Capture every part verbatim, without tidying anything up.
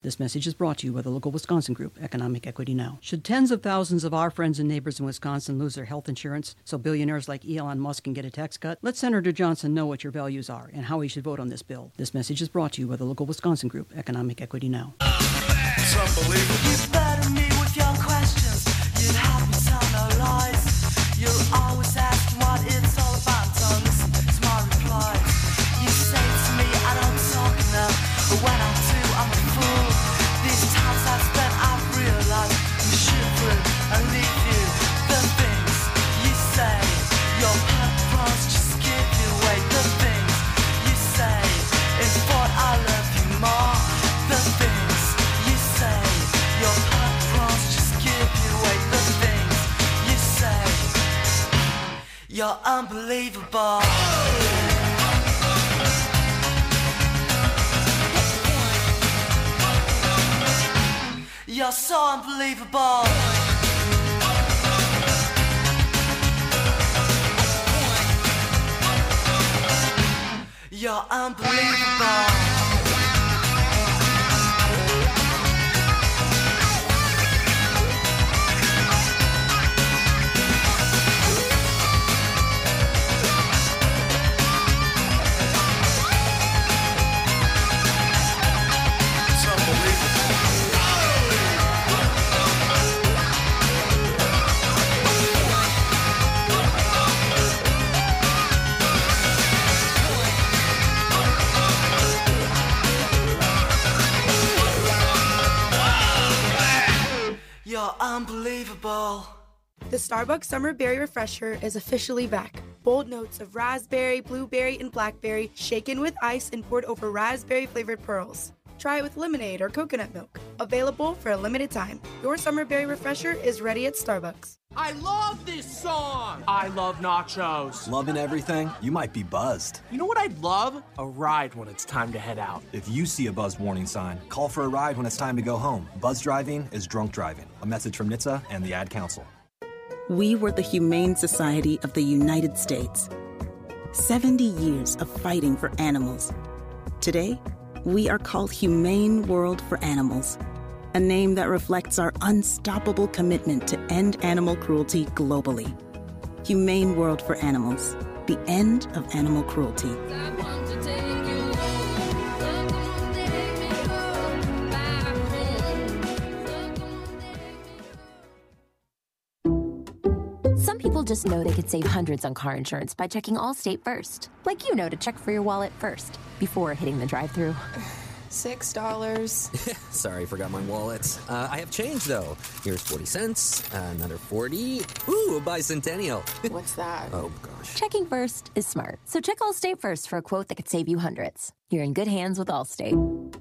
This message is brought to you by the local Wisconsin group, Economic Equity Now. Should tens of thousands of our friends and neighbors in Wisconsin lose their health insurance so billionaires like Elon Musk can get a tax cut? Let Senator Johnson know what your values are and how he should vote on this bill. This message is brought to you by the local Wisconsin group, Economic Equity Now. It's unbelievable. You better me with your questions. You have me tell no lies. You'll always ask what it's all about. Don't listen to my replies. You say to me, I don't talk enough, but when I do, I'm a fool. These times I've spent, I've realized you shoot through and leave you. The things you say, your purpose just give you away. The things you say, in thought I love you more. The things you say, your purpose just give you away. The things you say, you're unbelievable. You're so unbelievable. You're unbelievable. You're unbelievable. The Starbucks Summer Berry Refresher is officially back. Bold notes of raspberry, blueberry, and blackberry shaken with ice and poured over raspberry-flavored pearls. Try it with lemonade or coconut milk. Available for a limited time. Your Summer Berry Refresher is ready at Starbucks. I love this song! I love nachos. Loving everything? You might be buzzed. You know what I'd love? A ride when it's time to head out. If you see a buzzed warning sign, call for a ride when it's time to go home. Buzz driving is drunk driving. A message from N H T S A and the Ad Council. We were the Humane Society of the United States. seventy years of fighting for animals. Today, we are called Humane World for Animals, a name that reflects our unstoppable commitment to end animal cruelty globally. Humane World for Animals, the end of animal cruelty. Some people just know they could save hundreds on car insurance by checking Allstate first. Like you know to check for your wallet first, before hitting the drive-thru. Six dollars. Sorry, forgot my wallet. Uh, I have change, though. Here's forty cents, uh, another forty. Ooh, a bicentennial. What's that? Oh, gosh. Checking first is smart. So check Allstate first for a quote that could save you hundreds. You're in good hands with Allstate.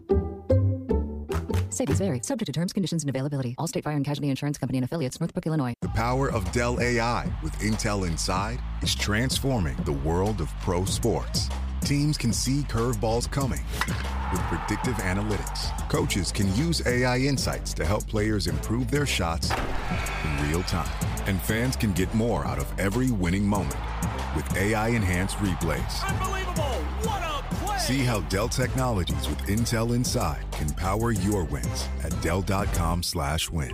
Savings vary. Subject to terms, conditions, and availability. Allstate Fire and Casualty Insurance Company and Affiliates, Northbrook, Illinois. The power of Dell A I with Intel Inside is transforming the world of pro sports. Teams can see curveballs coming with predictive analytics. Coaches can use A I insights to help players improve their shots in real time. And fans can get more out of every winning moment with A I-enhanced replays. Unbelievable! What a play! See how Dell Technologies with Intel Inside can power your wins at Dell.com slash win.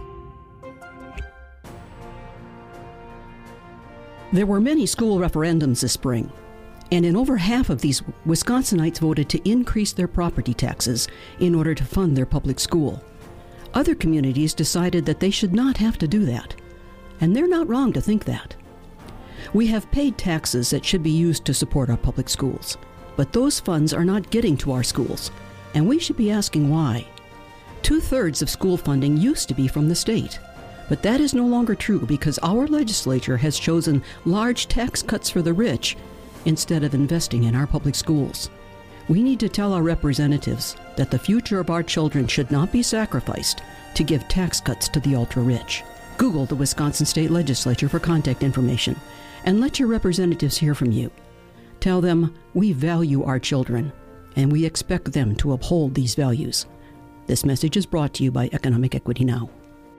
There were many school referendums this spring, and in over half of these, Wisconsinites voted to increase their property taxes in order to fund their public school. Other communities decided that they should not have to do that, and they're not wrong to think that. We have paid taxes that should be used to support our public schools, but those funds are not getting to our schools, and we should be asking why. Two-thirds of school funding used to be from the state, but that is no longer true because our legislature has chosen large tax cuts for the rich instead of investing in our public schools. We need to tell our representatives that the future of our children should not be sacrificed to give tax cuts to the ultra-rich. Google the Wisconsin State Legislature for contact information and let your representatives hear from you. Tell them we value our children and we expect them to uphold these values. This message is brought to you by Economic Equity Now.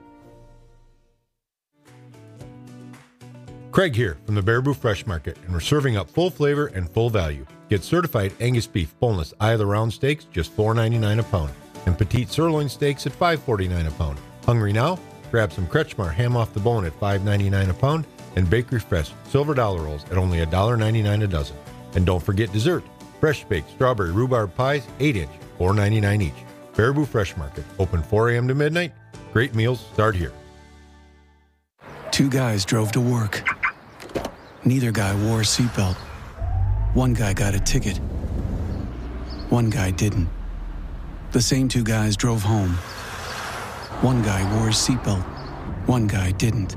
Craig here from the Baraboo Fresh Market, and we're serving up full flavor and full value. Get certified Angus beef boneless eye of the round steaks, just four ninety-nine a pound. and petite sirloin steaks at five forty-nine a pound. Hungry now? Grab some Kretschmar ham off the bone at five ninety-nine a pound and Bakery Fresh silver dollar rolls at only one ninety-nine a dozen. And don't forget dessert. Fresh baked strawberry rhubarb pies, eight inch, four ninety-nine each. Baraboo Fresh Market, open four a.m. to midnight. Great meals start here. Two guys drove to work. Neither guy wore a seatbelt. One guy got a ticket. One guy didn't. The same two guys drove home. One guy wore his seatbelt. One guy didn't.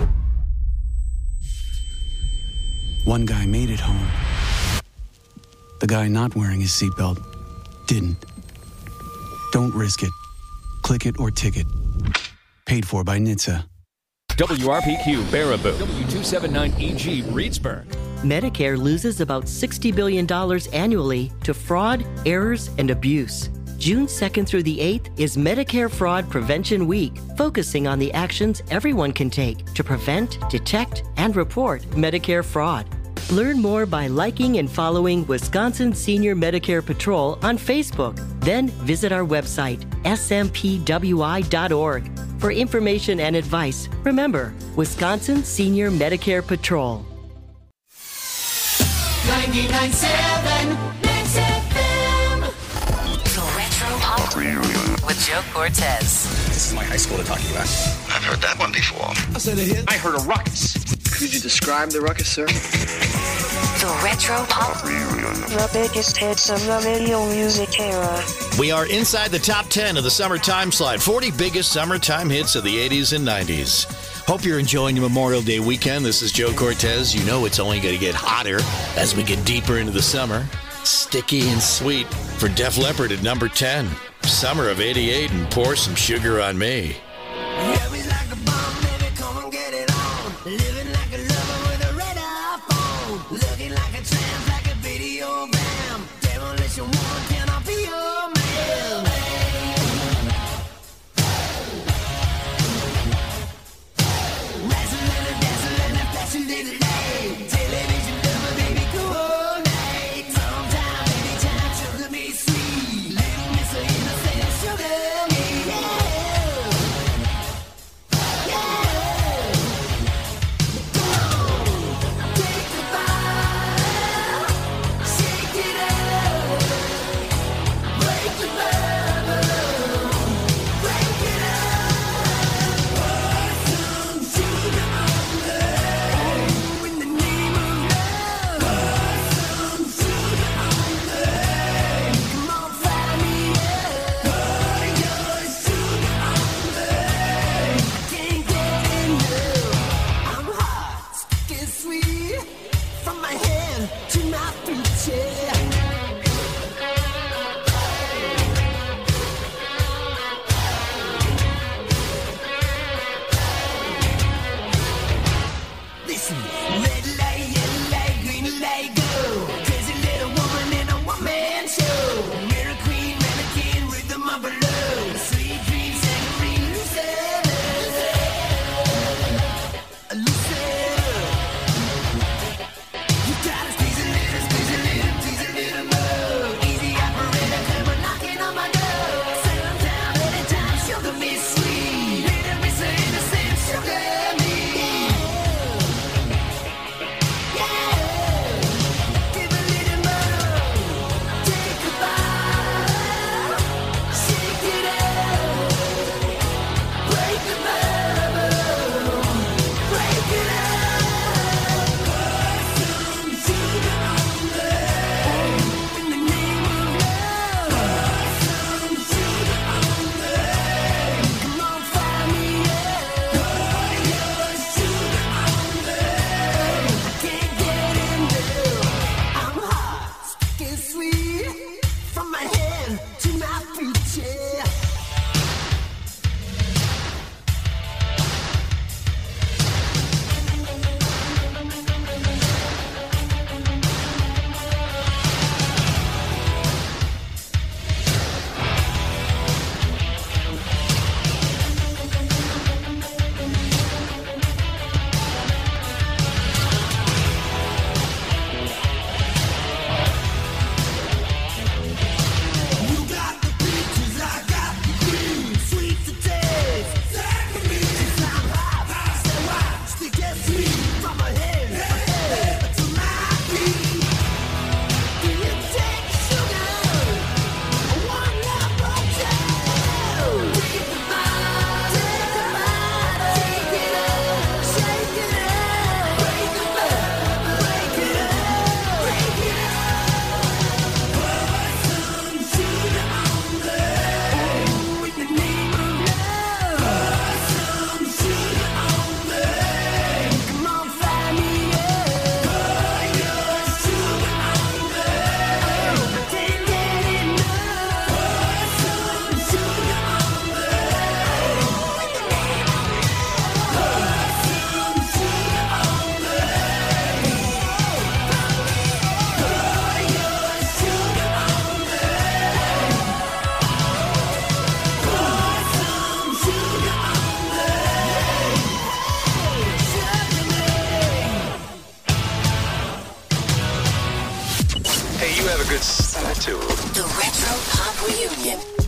One guy made it home. The guy not wearing his seatbelt didn't. Don't risk it. Click it or ticket. Paid for by N H T S A. W R P Q Baraboo, W two seventy-nine E G Reedsburg. Medicare loses about sixty billion dollars annually to fraud, errors, and abuse. June second through the eighth is Medicare Fraud Prevention Week, focusing on the actions everyone can take to prevent, detect, and report Medicare fraud. Learn more by liking and following Wisconsin Senior Medicare Patrol on Facebook. Then visit our website, S M P W I dot org. For information and advice, remember, Wisconsin Senior Medicare Patrol. ninety-nine point seven Mix F M. The Retro Pop with Joe Cortez. This is my high school they're talking about. I've heard that one before. I said it hit. I heard a ruckus. Could you describe the ruckus, sir? The Retro Pop. The biggest hits of the video music era. We are inside the top ten of the Summertime Slide. forty biggest summertime hits of the eighties and nineties. Hope you're enjoying your Memorial Day weekend. This is Joe Cortez. You know it's only going to get hotter as we get deeper into the summer. Sticky and Sweet for Def Leppard at number ten. Summer of eighty-eight and Pour Some Sugar on Me. Yeah, we like a bomb, baby, come on, get it on. Living like a lover with a red iPhone. Looking like a tramp, like a video bam. Demolition woman, can I be your man? Wrestling and dancing and a flashing little day. Television lover, baby, cool night. Sometime, anytime, sugar me sweet. Little miss her innocent, sugar me, yeah.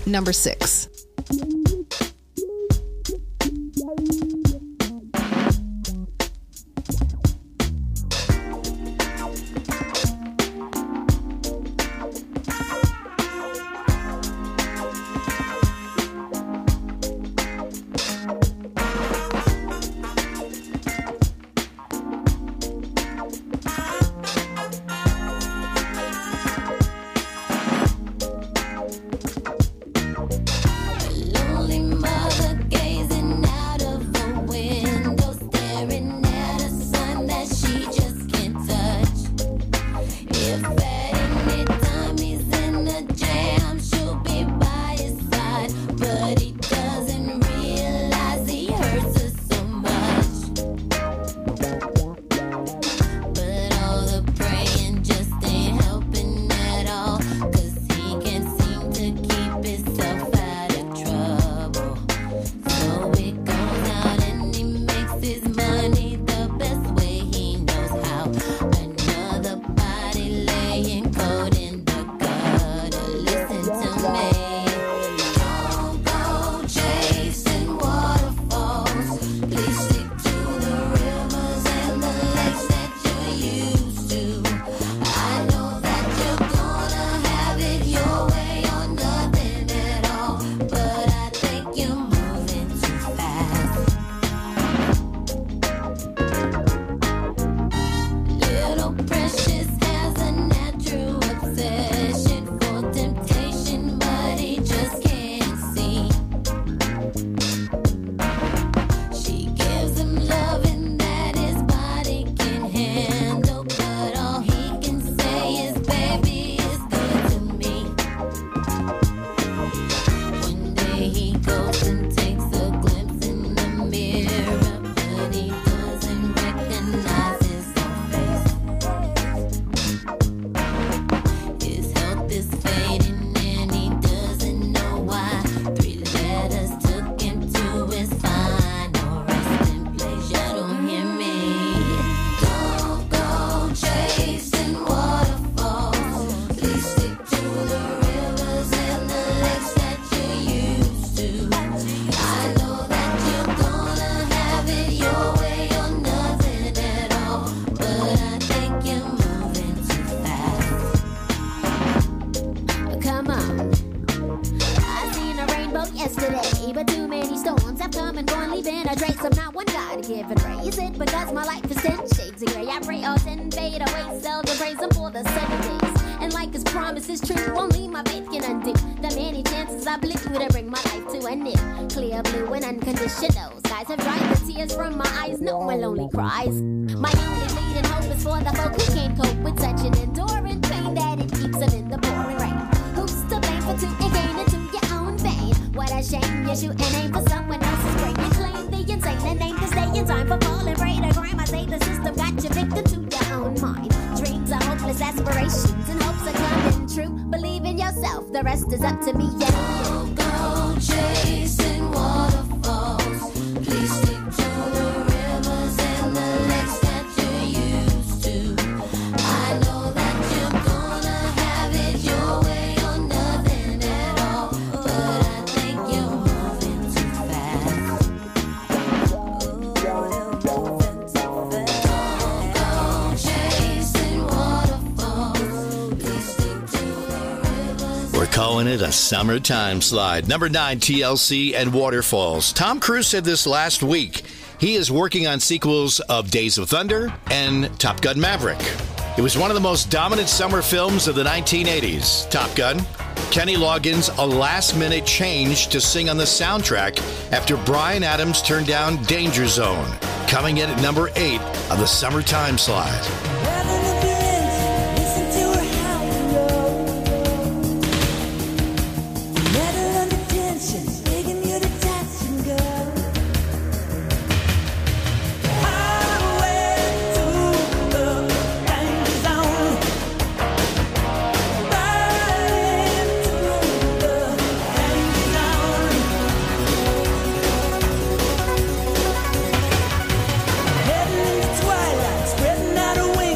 number six. Calling it a summertime slide. Number nine, T L C and Waterfalls. Tom Cruise said this last week. He is working on sequels of Days of Thunder and Top Gun Maverick. It was one of the most dominant summer films of the nineteen eighties. Top Gun. Kenny Loggins, a last-minute change to sing on the soundtrack after Bryan Adams turned down Danger Zone. Coming in at number eight of the summertime slide. Twilight, spreading out her wings.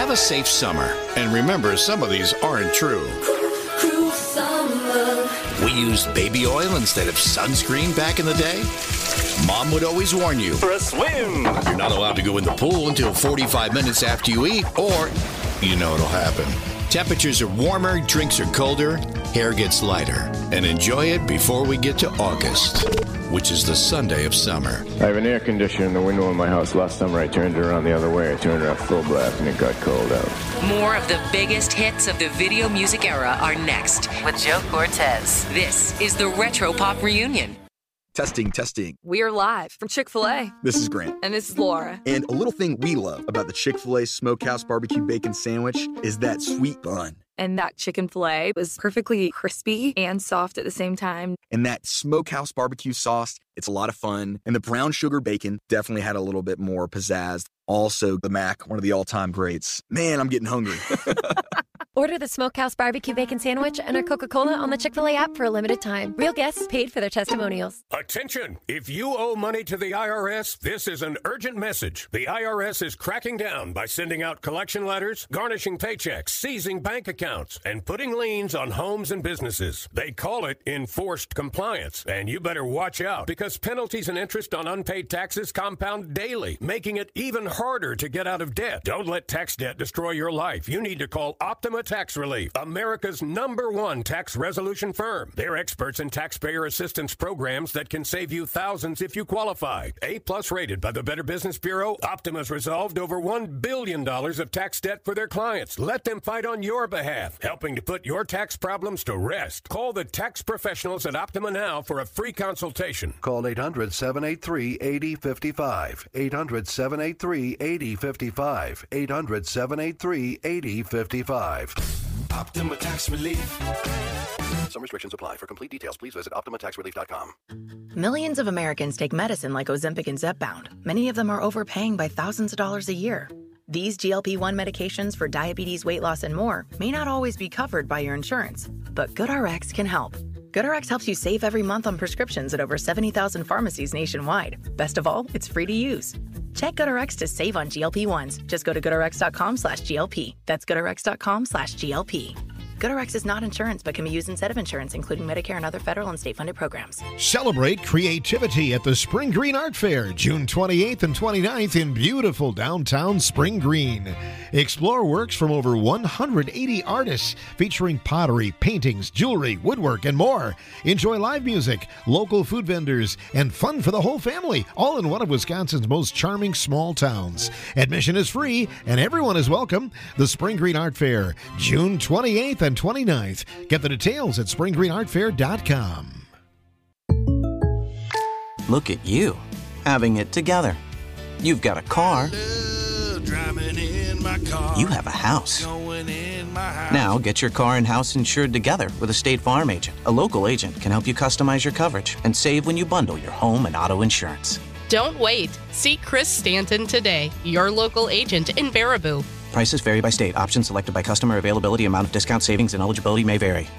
Have a safe summer. And remember, some of these aren't true. Cruel summer. We used baby oil instead of sunscreen back in the day. Mom would always warn you. For a swim. You're not allowed to go in the pool until forty-five minutes after you eat, or you know it'll happen. Temperatures are warmer, drinks are colder, hair gets lighter. And enjoy it before we get to August, which is the Sunday of summer. I have an air conditioner in the window in my house. Last summer I turned it around the other way. I turned it off full blast and it got cold out. More of the biggest hits of the video music era are next with Joe Cortez. This is the Retro Pop Reunion. Testing, testing. We're live from Chick-fil-A. This is Grant. And this is Laura. And a little thing we love about the Chick-fil-A Smokehouse Barbecue Bacon Sandwich is that sweet bun. And that chicken filet was perfectly crispy and soft at the same time. And that Smokehouse Barbecue sauce, it's a lot of fun. And the brown sugar bacon definitely had a little bit more pizzazz. Also, the Mac, one of the all-time greats. Man, I'm getting hungry. Order the Smokehouse Barbecue Bacon Sandwich and a Coca-Cola on the Chick-fil-A app for a limited time. Real guests paid for their testimonials. Attention! If you owe money to the I R S, this is an urgent message. The I R S is cracking down by sending out collection letters, garnishing paychecks, seizing bank accounts, and putting liens on homes and businesses. They call it enforced compliance, and you better watch out because penalties and interest on unpaid taxes compound daily, making it even harder to get out of debt. Don't let tax debt destroy your life. You need to call Optima Tax Relief, America's number one tax resolution firm. They're experts in taxpayer assistance programs that can save you thousands if you qualify. A-plus rated by the Better Business Bureau, Optima's resolved over one billion dollars of tax debt for their clients. Let them fight on your behalf, helping to put your tax problems to rest. Call the tax professionals at Optima now for a free consultation. Call eight hundred, seven eight three, eight zero five five. eight hundred, seven eight three, eight zero five five. eight hundred, seven eight three, eight zero five five. Optima Tax Relief. Some restrictions apply. For complete details, please visit optima tax relief dot com. Millions of Americans take medicine like Ozempic and Zepbound. Many of them are overpaying by thousands of dollars a year. These G L P one medications for diabetes, weight loss, and more may not always be covered by your insurance, but GoodRx can help. GoodRx helps you save every month on prescriptions at over seventy thousand pharmacies nationwide. Best of all, it's free to use. Check GoodRx to save on G L P ones. Just go to goodrx.com slash GLP. That's goodrx.com slash GLP. GoodRx is not insurance, but can be used instead of insurance, including Medicare and other federal and state-funded programs. Celebrate creativity at the Spring Green Art Fair, June twenty-eighth and twenty-ninth in beautiful downtown Spring Green. Explore works from over one hundred eighty artists featuring pottery, paintings, jewelry, woodwork, and more. Enjoy live music, local food vendors, and fun for the whole family, all in one of Wisconsin's most charming small towns. Admission is free, and everyone is welcome. The Spring Green Art Fair, June twenty-eighth and twenty-ninth. Get the details at spring green art fair dot com. Look at you, having it together. You've got a car. You have a house. Now get your car and house insured together with a State Farm agent. A local agent can help you customize your coverage and save when you bundle your home and auto insurance. Don't wait. See Chris Stanton today, your local agent in Baraboo. Prices vary by state. Options selected by customer. Availability, amount of discount, savings, and eligibility may vary.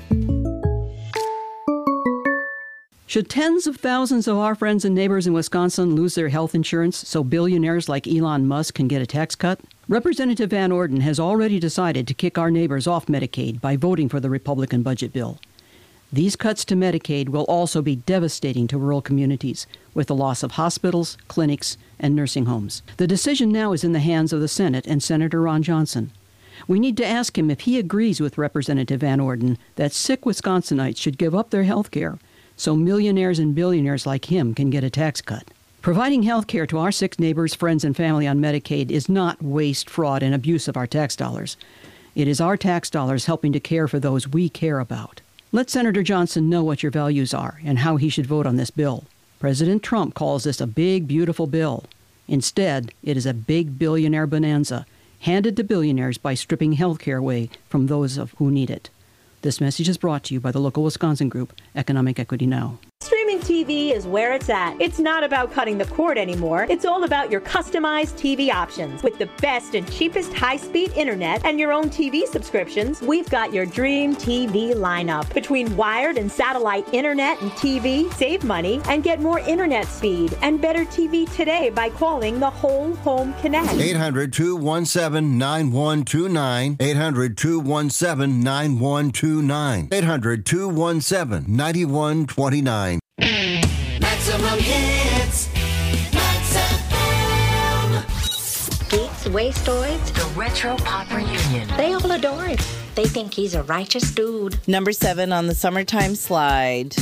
Should tens of thousands of our friends and neighbors in Wisconsin lose their health insurance so billionaires like Elon Musk can get a tax cut? Representative Van Orden has already decided to kick our neighbors off Medicaid by voting for the Republican budget bill. These cuts to Medicaid will also be devastating to rural communities, with the loss of hospitals, clinics, and nursing homes. The decision now is in the hands of the Senate and Senator Ron Johnson. We need to ask him if he agrees with Representative Van Orden that sick Wisconsinites should give up their health care so millionaires and billionaires like him can get a tax cut. Providing health care to our sick neighbors, friends, and family on Medicaid is not waste, fraud, and abuse of our tax dollars. It is our tax dollars helping to care for those we care about. Let Senator Johnson know what your values are and how he should vote on this bill. President Trump calls this a big, beautiful bill. Instead, it is a big billionaire bonanza, handed to billionaires by stripping health care away from those of who need it. This message is brought to you by the local Wisconsin group, Economic Equity Now. Streaming T V is where it's at. It's not about cutting the cord anymore. It's all about your customized T V options. With the best and cheapest high-speed internet and your own T V subscriptions, we've got your dream T V lineup. Between wired and satellite internet and T V, save money and get more internet speed and better T V today by calling the Whole Home Connect. eight hundred, two one seven, nine one two nine. eight hundred, two one seven, nine one two nine. eight hundred, two one seven, nine one two nine. Maximum hits. Max F M. Geeks, wastoids, The Retro Pop Reunion. they all adore him. They think he's a righteous dude. Number seven on the Summertime Slide.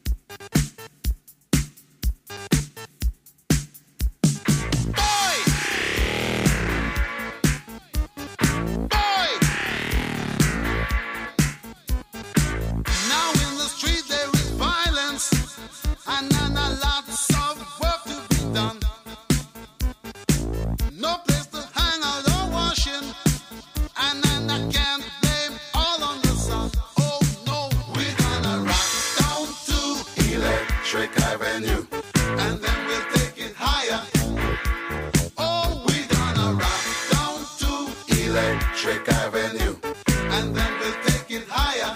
Now in the street there is violence, and then a lots of work to be done. No place to hang out or washing, and then I can't blame all on the sun. Oh no, we're gonna rock down to Electric Avenue, and then we'll take it higher. Oh, we're gonna rock down to Electric Avenue, and then we'll take it higher.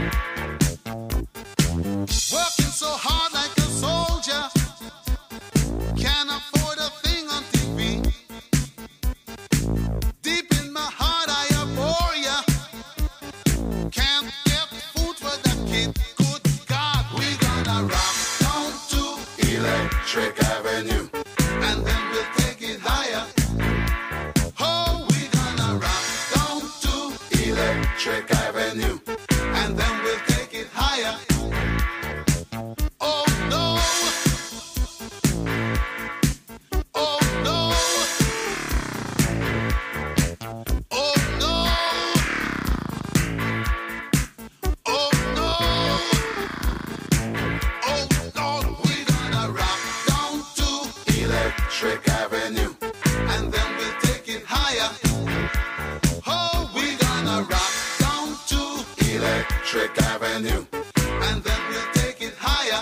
Working so hard like a soldier, can't afford a thing on T V. Deep in my heart I abhor ya, can't get food for the kid. Good God, we gonna rock down to Electric Avenue, and then we'll take it higher. Oh, we gonna rock down to Electric Avenue, and then we'll take it higher. Oh no! Oh no! Oh no! Oh no! Oh no! We're gonna rock down to Electric Avenue, and then we'll take it higher. Oh, we're gonna rock down to Electric Avenue, and then we'll take it higher.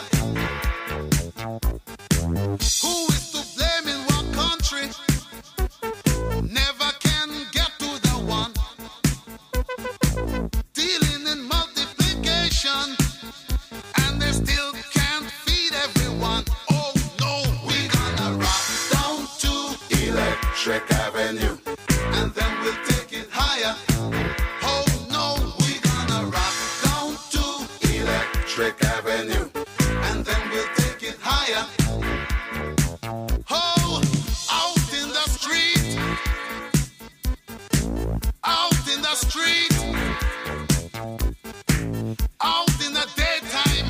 Who is to blame in what country? Never can get to the one. Dealing in multiplication, and they still can't feed everyone. Oh no, we're gonna rock down to Electric Avenue, and then we'll take it higher. Oh no, we're gonna rock down to Electric Avenue, and then we'll take it higher. Oh, out in the street, out in the street, out in the daytime,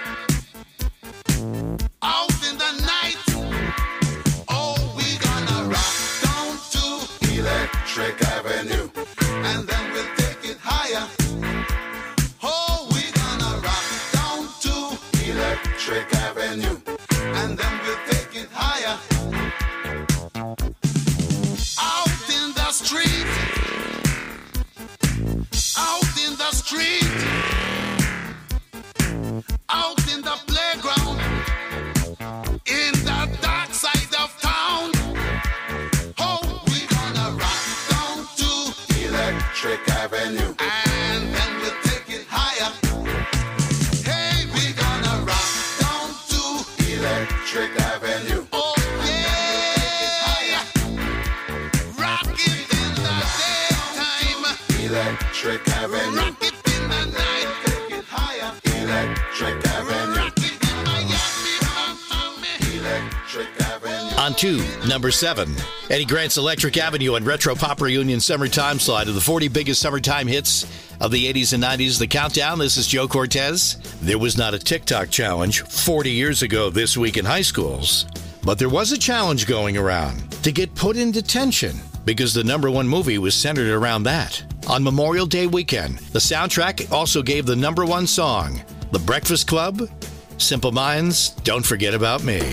out in the night. Oh, we gonna rock down to Electric Avenue, and then we'll take it higher. Oh, we gonna rock down to Electric Avenue, and then we'll take it higher. Out in the street, out in the street, out in the playground, in the dark side of town. Oh, we gonna rock down to Electric Avenue, and then we'll take it higher. Hey, we gonna rock down to Electric Avenue. Oh yeah, rock it in the daytime, Electric Avenue. Rock it in the night, take it higher, Electric Avenue. Rock it in Miami, Electric Avenue. On two, number seven, Eddie Grant's Electric Avenue and Retro Pop Reunion Summertime Slide of the forty biggest summertime hits of the eighties and nineties. The countdown. This is Joe Cortez. There was not a TikTok challenge forty years ago this week in high schools, but there was a challenge going around to get put in detention because the number one movie was centered around that. On Memorial Day weekend, the soundtrack also gave the number one song, The Breakfast Club, Simple Minds, Don't Forget About Me.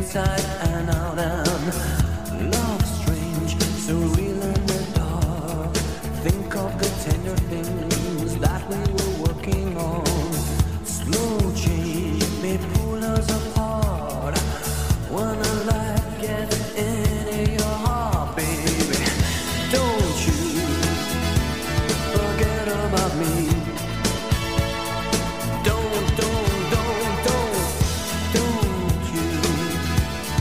inside and out, and love strange, so real in the dark. Think of the tender things that we were working on. Slow change may pull us apart. When a light gets into your heart, baby, don't you forget about me. Don't, don't, don't, don't, don't you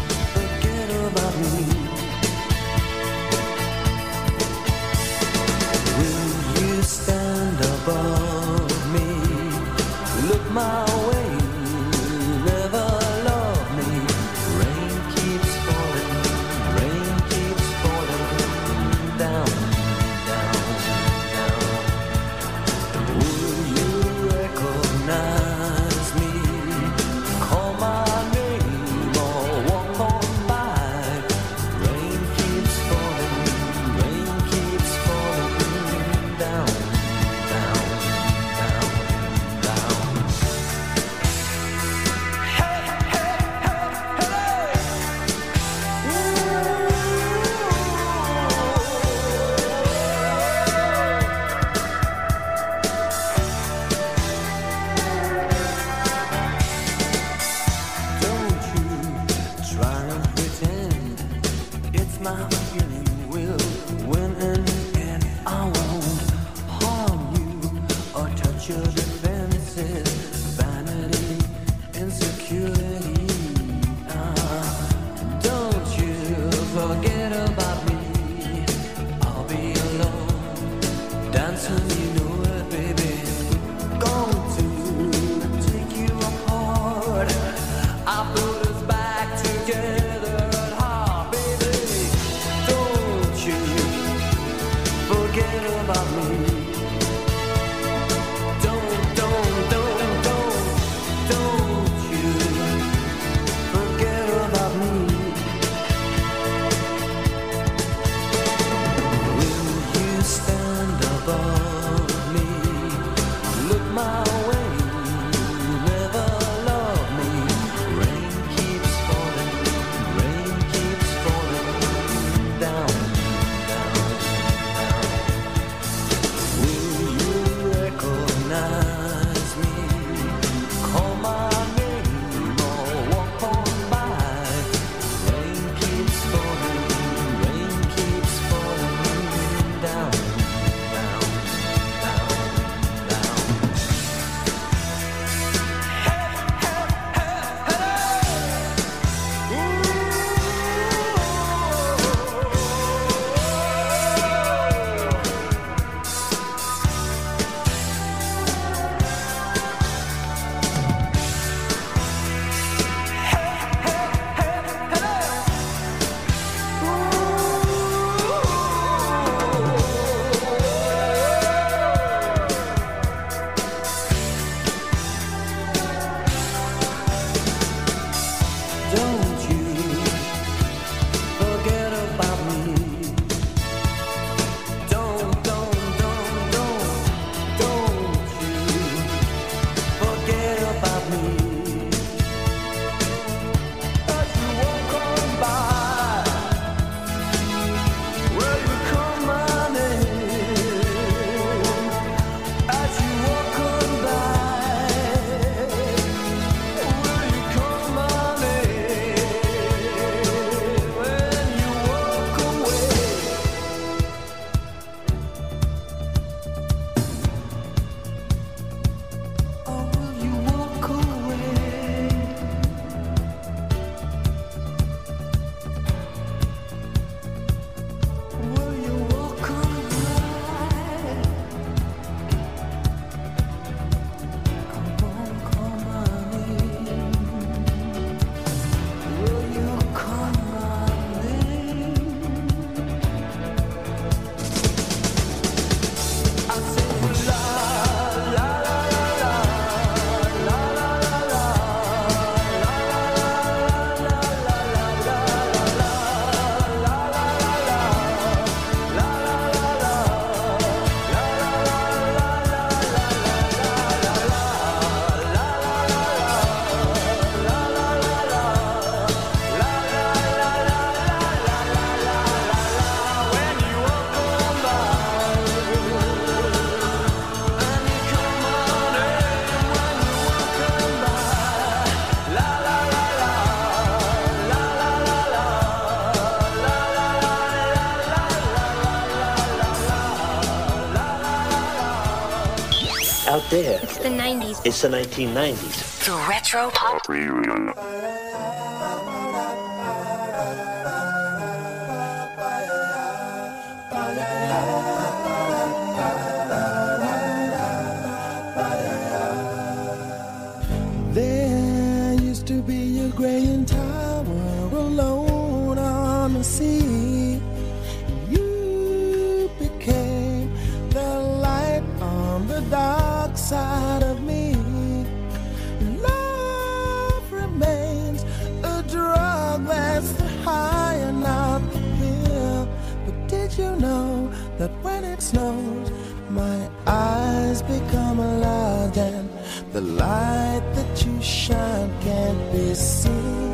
right there. It's the nineties. It's the nineteen nineties. The Retro Pop Reunion. There used to be a graying tower alone on the sea. You became the light on the dark side of me. Love remains a drug that's the high and not the pill. But did you know that when it snows, my eyes become large and the light that you shine can't be seen?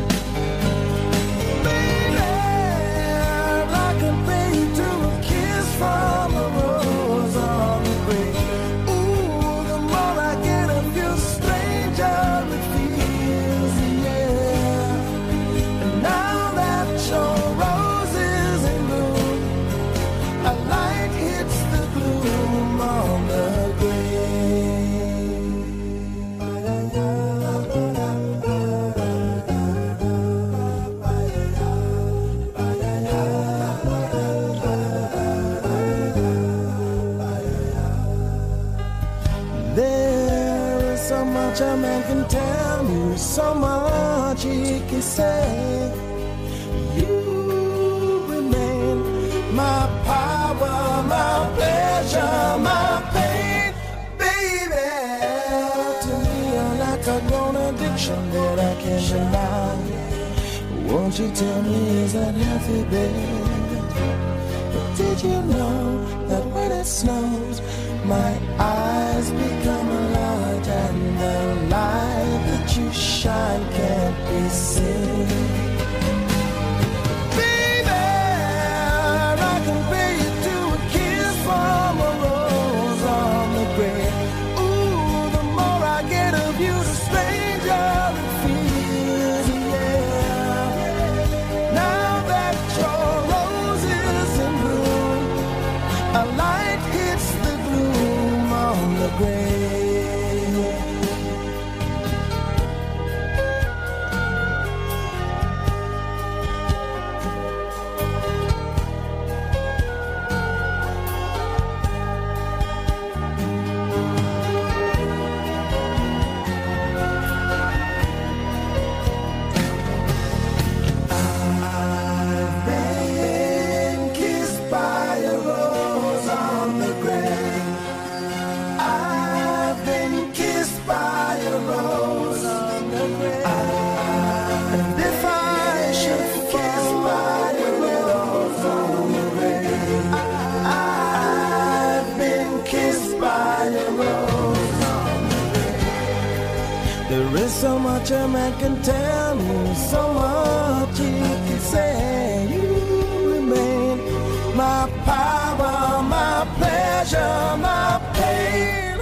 Baby, I can pay you to a kiss from a rose on the grave. Ooh, the more I get of you, stranger it feels, yeah. And now that your rose is in bloom, a light hits the gloom on the grave. There is so much a man can tell you, so much he can say. You remain my power, my pleasure, my pain, baby. To me, you're like a grown addiction that I can't deny. Won't you tell me, is that healthy, baby? But did you know that when it snows, my eyes become large and the light that you shine can't be seen? Baby, I can pay you to a kiss from a rose on the grave. Ooh, the more I get of you, the stranger it feels, yeah. Now that your rose is in bloom, a light hits the gloom on the grave. I've been kissed by a rose on the grave. I've been kissed by a rose on the grave. And if I should fall by a rose on the grave, I've been kissed by a rose on the grave. There is so much a man can tell me, so much he can say. You remain my power, my pleasure, my pain.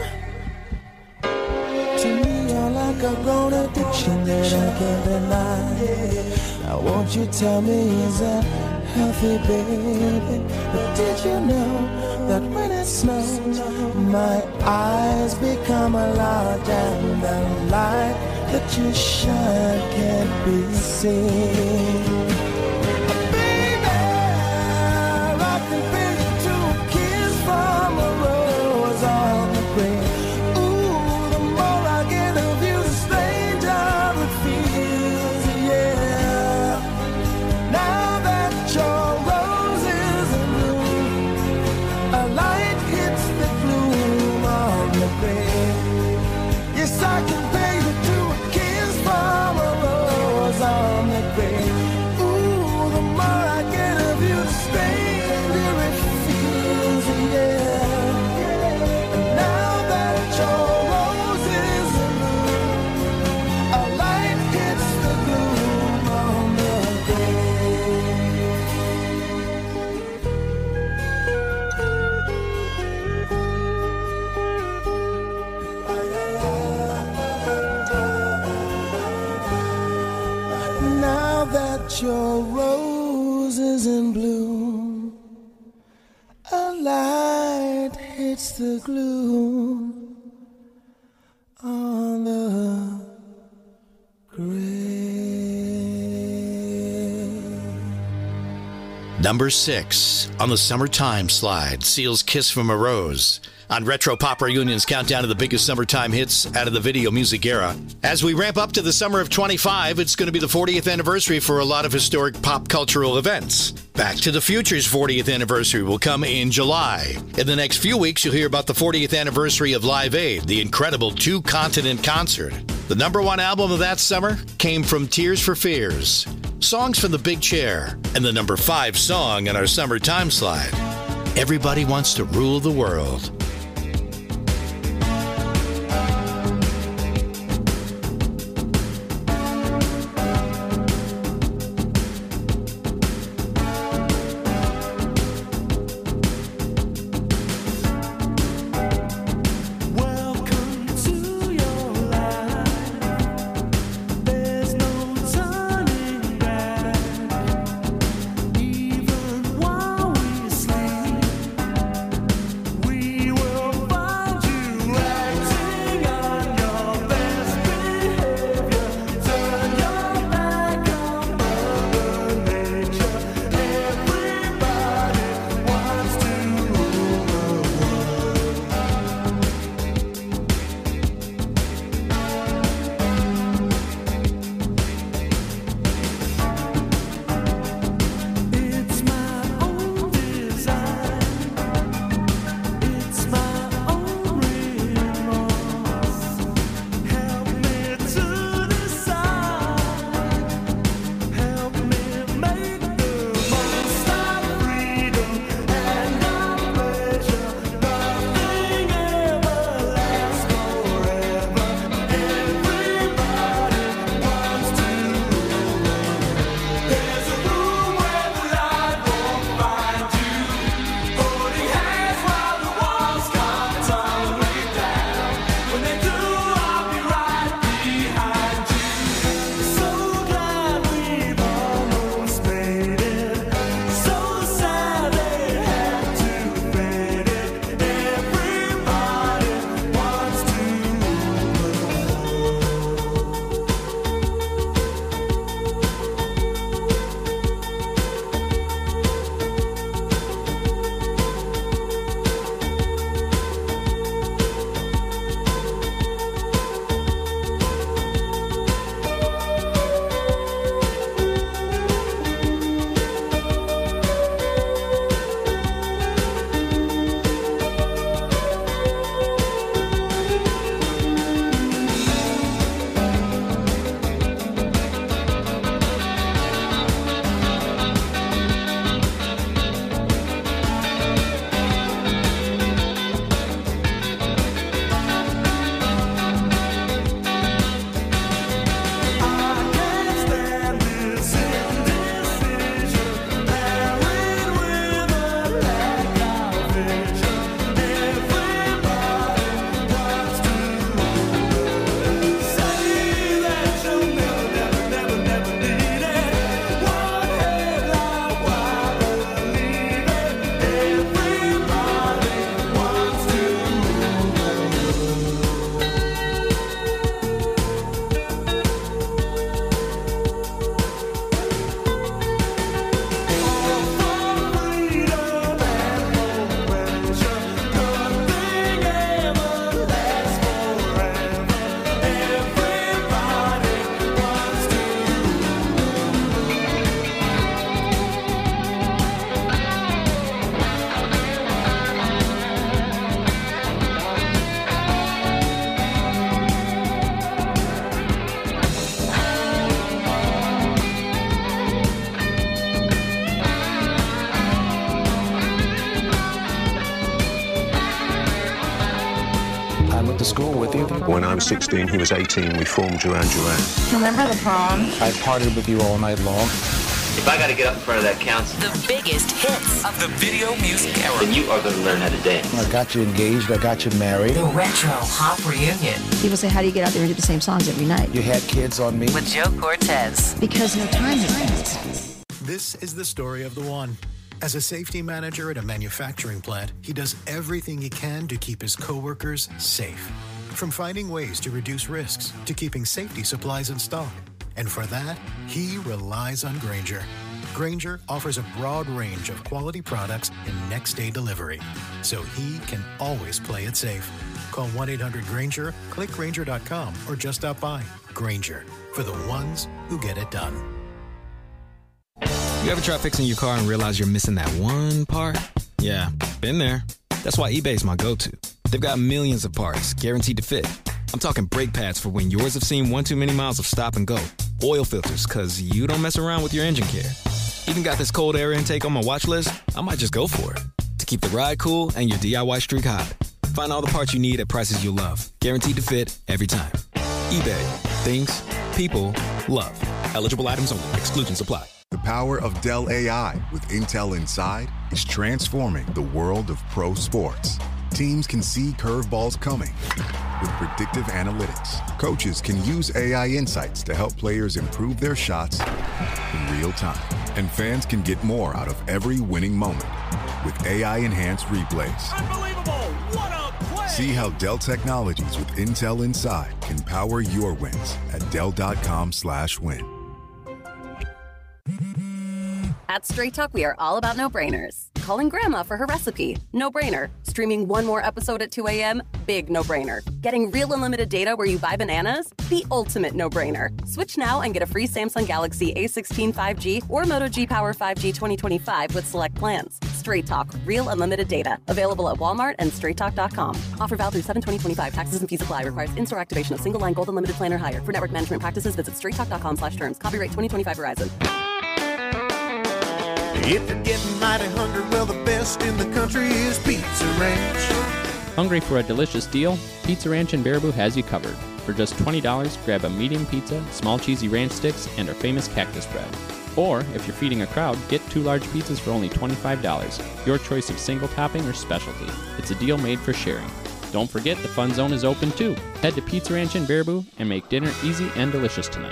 To me, you're like a grown addiction that I can't deny. Now won't you tell me, is that healthy, baby? But did you know that when it snows, my eyes become large and the light that you shine can't be seen? Baby, I can pay you to a kiss from a rose on the grave. Ooh, the more I get of you, the stranger it feels, yeah. Now that your rose is in bloom, a light hits the gloom on the grave. Yes, I can pay you to a kiss from a rose on the grave. Ooh, the more I get of you, the stranger it feels, yeah. And now that your rose is in bloom, a light hits the gloom on the grave. Now that your rose is in bloom, a light hits the gloom on the grave. Number six on the Summertime Slide, Seal's Kiss from a Rose. On Retro Pop Reunion's countdown to the biggest summertime hits out of the video music era. As we ramp up to the summer of twenty-five, it's going to be the fortieth anniversary for a lot of historic pop cultural events. Back to the Future's fortieth anniversary will come in July. In the next few weeks, you'll hear about the fortieth anniversary of Live Aid, the incredible two-continent concert. The number one album of that summer came from Tears for Fears, Songs from the Big Chair, and the number five song on our Summertime Slide, Everybody Wants to Rule the World. to school with you? When I was sixteen, he was eighteen. We formed Duran Duran. Remember the prom? I partied with you all night long. If I got to get up in front of that council, the biggest hits of the video music era, then you are going to learn how to dance. I got you engaged. I got you married. The Retro Pop Reunion. People say, how do you get out there and do the same songs every night? You had kids on me. With Joe Cortez. Because no time has passed. This is the story of the one. As a safety manager at a manufacturing plant, he does everything he can to keep his coworkers safe. From finding ways to reduce risks to keeping safety supplies in stock. And for that, he relies on Grainger. Grainger offers a broad range of quality products and next-day delivery, so he can always play it safe. Call one eight hundred Grainger, click Grainger dot com, or just stop by. Grainger, for the ones who get it done. You ever try fixing your car and realize you're missing that one part? Yeah, been there. That's why eBay's my go-to. They've got millions of parts, guaranteed to fit. I'm talking brake pads for when yours have seen one too many miles of stop and go. Oil filters, because you don't mess around with your engine care. Even got this cold air intake on my watch list. I might just go for it. To keep the ride cool and your D I Y streak hot. Find all the parts you need at prices you'll love. Guaranteed to fit every time. eBay. Things. People. Love. Eligible items only. Exclusions apply. The power of Dell A I with Intel Inside is transforming the world of pro sports. Teams can see curveballs coming with predictive analytics. Coaches can use A I insights to help players improve their shots in real time. And fans can get more out of every winning moment with A I-enhanced replays. Unbelievable! What a play! See how Dell Technologies with Intel Inside can power your wins at Dell.com slash win. At Straight Talk, we are all about no-brainers. Calling Grandma for her recipe? No-brainer. Streaming one more episode at two a.m.? Big no-brainer. Getting real unlimited data where you buy bananas? The ultimate no-brainer. Switch now and get a free Samsung Galaxy A sixteen five G or Moto G Power five G twenty twenty-five with select plans. Straight Talk. Real unlimited data. Available at Walmart and straight talk dot com. Offer valid through seven twenty twenty-five. Taxes and fees apply. Requires in-store activation of single line gold unlimited plan or higher. For network management practices, visit straight talk dot com slash terms. Copyright twenty twenty-five Verizon. If you're getting mighty hungry, well, the best in the country is Pizza Ranch. Hungry for a delicious deal? Pizza Ranch in Baraboo has you covered. For just twenty dollars, grab a medium pizza, small cheesy ranch sticks, and our famous cactus bread. Or, if you're feeding a crowd, get two large pizzas for only twenty-five dollars. Your choice of single topping or specialty. It's a deal made for sharing. Don't forget, the Fun Zone is open too. Head to Pizza Ranch in Baraboo and make dinner easy and delicious tonight.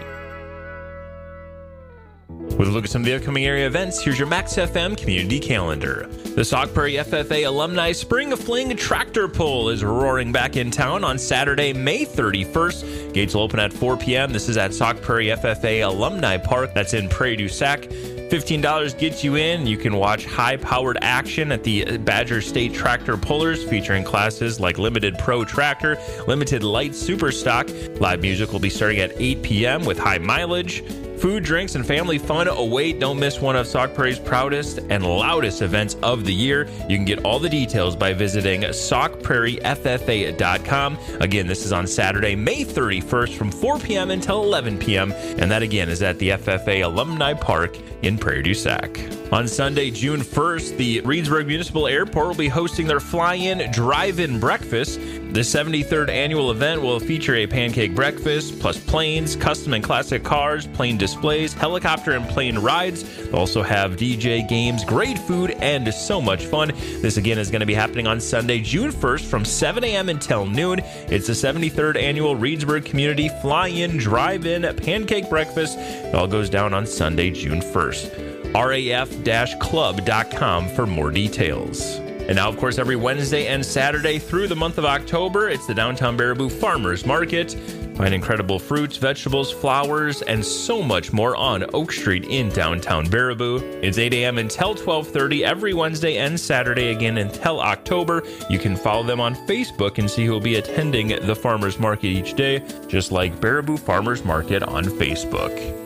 With a look at some of the upcoming area events, here's your Max F M community calendar. The Sauk Prairie F F A Alumni Spring Fling Tractor Pull is roaring back in town on Saturday, May thirty-first. Gates will open at four p.m. This is at Sauk Prairie F F A Alumni Park. That's in Prairie du Sac. fifteen dollars gets you in. You can watch high-powered action at the Badger State Tractor Pullers, featuring classes like Limited Pro Tractor, Limited Light Super Stock. Live music will be starting at eight p.m. with high mileage. Food, drinks, and family fun await. Don't miss one of Sauk Prairie's proudest and loudest events of the year. You can get all the details by visiting sauk prairie f f a dot com. Again, this is on Saturday, May thirty-first from four p.m. until eleven p.m. And that, again, is at the F F A Alumni Park in Prairie du Sac. On Sunday, June first, the Reedsburg Municipal Airport will be hosting their Fly-In Drive-In Breakfast. The seventy-third annual event will feature a pancake breakfast, plus planes, custom and classic cars, plane displays, helicopter and plane rides. They'll also have D J games, great food, and so much fun. This, again, is going to be happening on Sunday, June first from seven a.m. until noon. It's the seventy-third annual Reedsburg Community Fly-In Drive-In Pancake Breakfast. It all goes down on Sunday, June first. R A F club dot com for more details. And now, of course, every Wednesday and Saturday through the month of October, it's the Downtown Baraboo Farmers Market. Find incredible fruits, vegetables, flowers, and so much more on Oak Street in downtown Baraboo. It's eight a.m. until twelve thirty every Wednesday and Saturday again until October. You can follow them on Facebook and see who will be attending the Farmers Market each day, just like Baraboo Farmers Market on Facebook.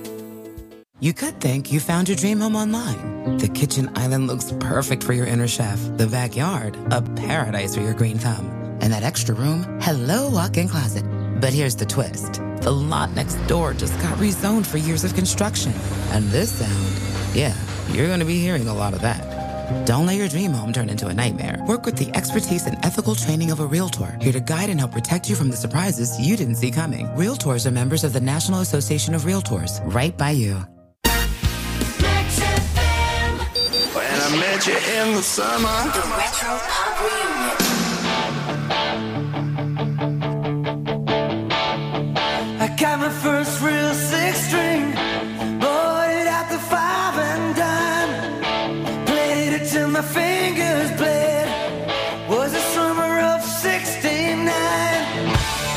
You could think you found your dream home online. The kitchen island looks perfect for your inner chef. The backyard, a paradise for your green thumb. And that extra room, hello walk-in closet. But here's the twist. The lot next door just got rezoned for years of construction. And this sound, yeah, you're going to be hearing a lot of that. Don't let your dream home turn into a nightmare. Work with the expertise and ethical training of a Realtor, here to guide and help protect you from the surprises you didn't see coming. Realtors are members of the National Association of Realtors, right by you. I met you in the summer. The Retro Pop Reunion. I got my first real six string, bought it at the five and dime, played it till my fingers bled. Was the summer of sixty-nine.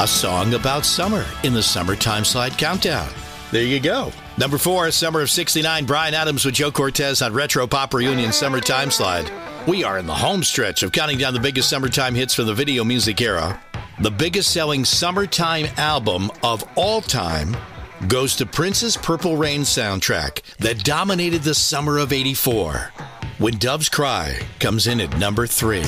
a song about summer in the Summertime Slide Countdown. There you go. Number four, Summer of sixty-nine, Bryan Adams with Joe Cortez on Retro Pop Reunion Summertime Slide. We are in the home stretch of counting down the biggest summertime hits from the video music era. The biggest selling summertime album of all time goes to Prince's Purple Rain soundtrack that dominated the summer of eighty-four. When Doves Cry comes in at number three.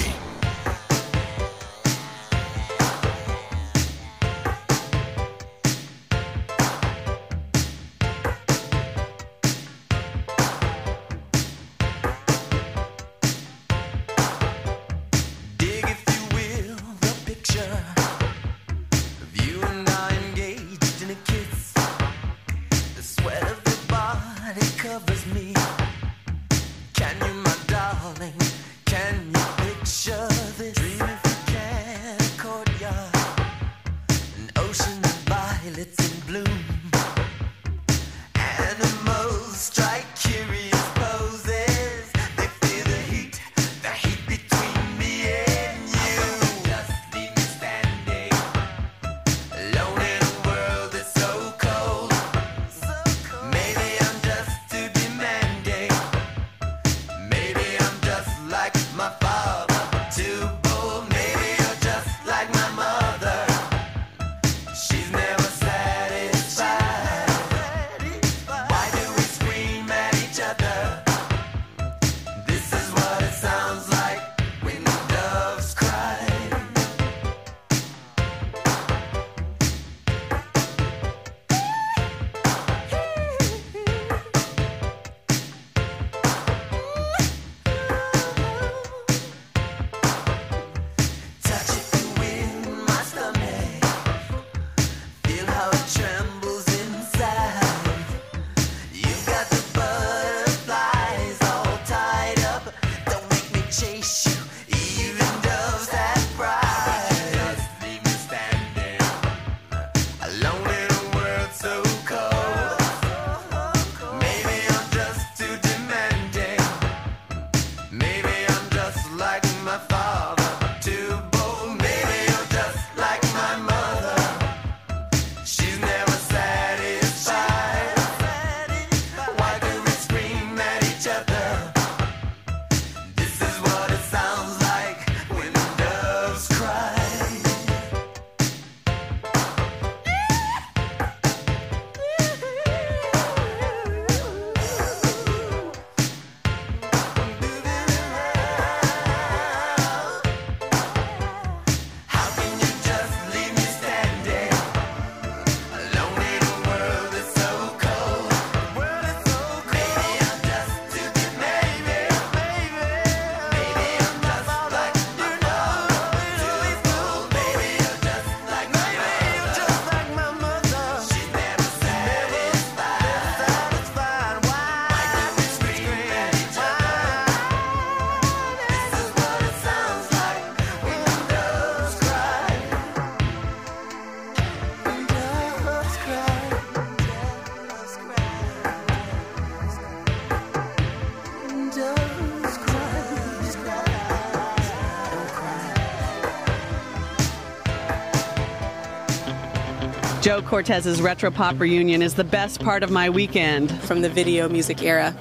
Joe Cortez's Retro Pop Reunion is the best part of my weekend. From the video music era.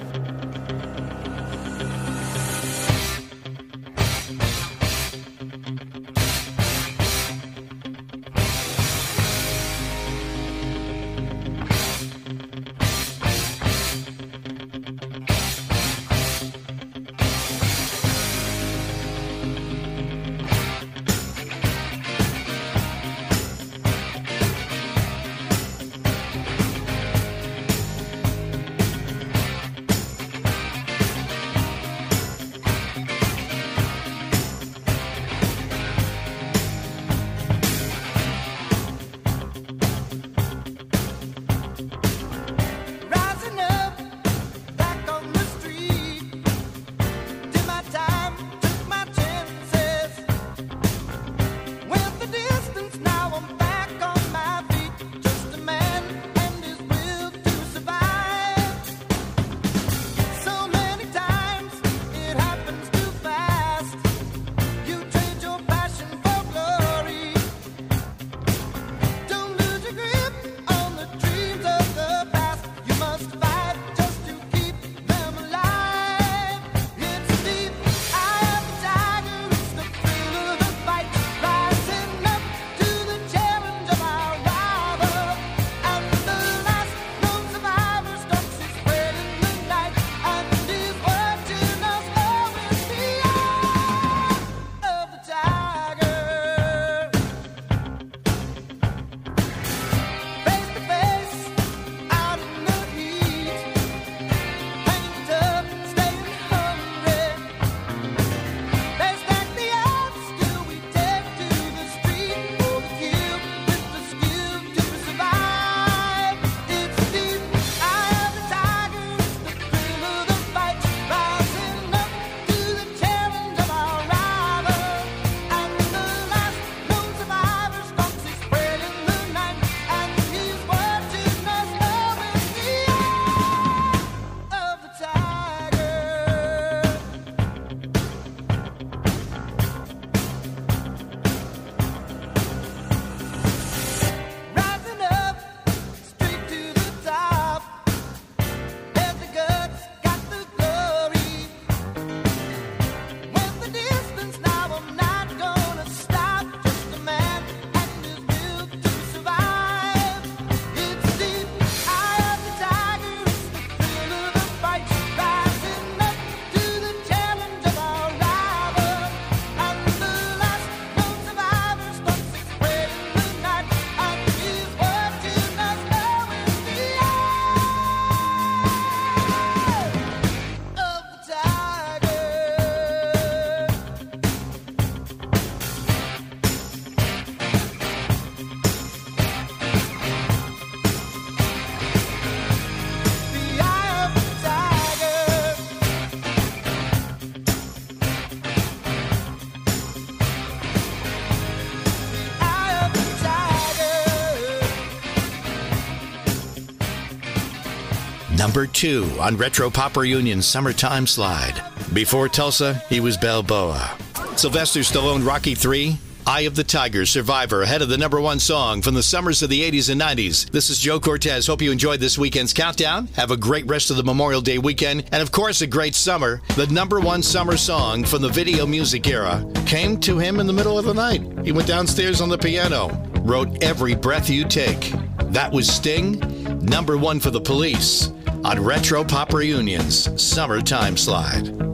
number two on Retro Pop Reunion's Summertime Slide. Before Tulsa, he was Balboa. Sylvester Stallone, Rocky three, Eye of the Tiger, Survivor, ahead of the number one song from the summers of the eighties and nineties. This is Joe Cortez. Hope you enjoyed this weekend's countdown. Have a great rest of the Memorial Day weekend. And, of course, a great summer. The number one summer song from the video music era came to him in the middle of the night. He went downstairs on the piano, wrote Every Breath You Take. That was Sting, number one for The Police on Retro Pop Reunion's Summertime Slide.